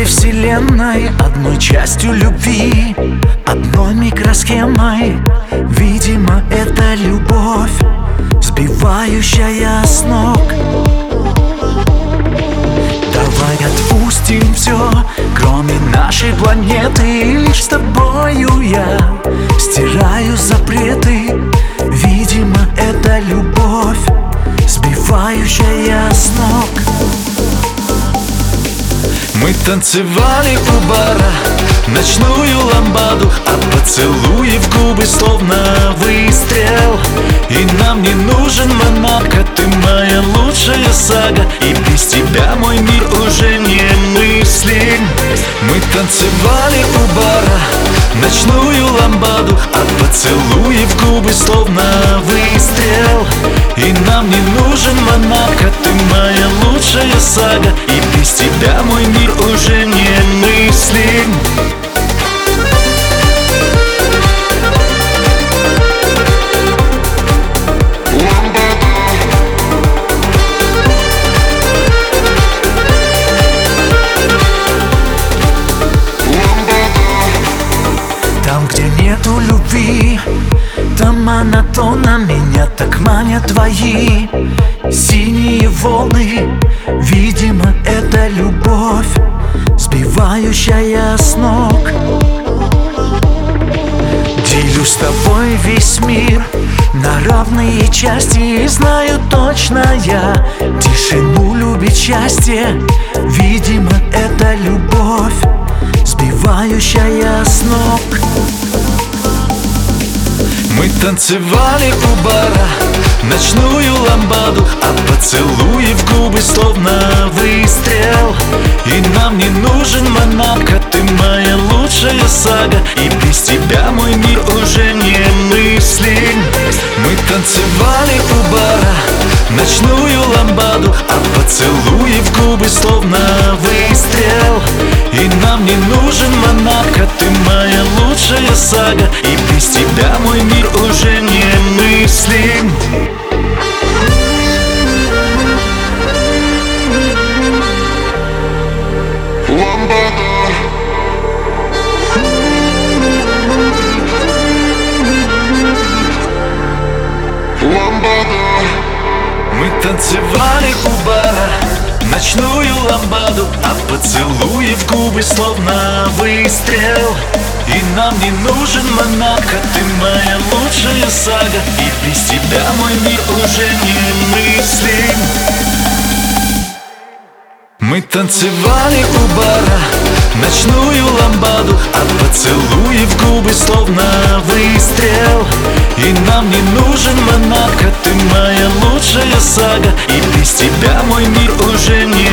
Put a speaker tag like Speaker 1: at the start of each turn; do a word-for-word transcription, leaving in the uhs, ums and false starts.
Speaker 1: целой вселенной, одной частью любви, одной микросхемой. Видимо, это любовь, сбивающая с ног. Давай отпустим все, кроме нашей планеты. Лишь с тобою я стираю запреты. Видимо, это любовь, сбивающая с ног. Мы танцевали у бара ночную ламбаду, а поцелуи в губы словно выстрел. И нам не нужен монарка, ты моя лучшая сага, и без тебя мой мир уже не мыслим. Мы танцевали у бара ночную ламбаду, а поцелуи в губы словно выстрел. И нам не нужен монарка, ты моя лучшая сага, и без тебя мой мир уже не мыслим. Там, где нету любви, там монотонно меня так манят твои синие волны. Видимо, это любовь, сбивающая с ног. Делю с тобой весь мир на равные части, и знаю точно я, тишину любит счастье. Видимо, это любовь, сбивающая с ног. Мы танцевали у бара ночную ламбаду, а поцелуи в губы словно выстрел. И нам не нужен монарка, ты моя лучшая сага, и без тебя мой мир уже не мыслим. Мы танцевали у бара ночную ламбаду, а поцелуи в губы словно выстрел. И нам не нужен монарка, ты моя лучшая сага, и без тебя мой мир уже не мыслим. Мы танцевали у бара ночную ламбаду, а поцелуи в губы словно выстрел. И нам не нужен монарка, ты моя лучшая сага, и без тебя мой мир уже не мыслим. Мы танцевали у бара ночную ламбаду, а поцелуи в губы словно выстрел. И нам не нужен монарка, ты моя лучшая сага, и без тебя мой мир уже не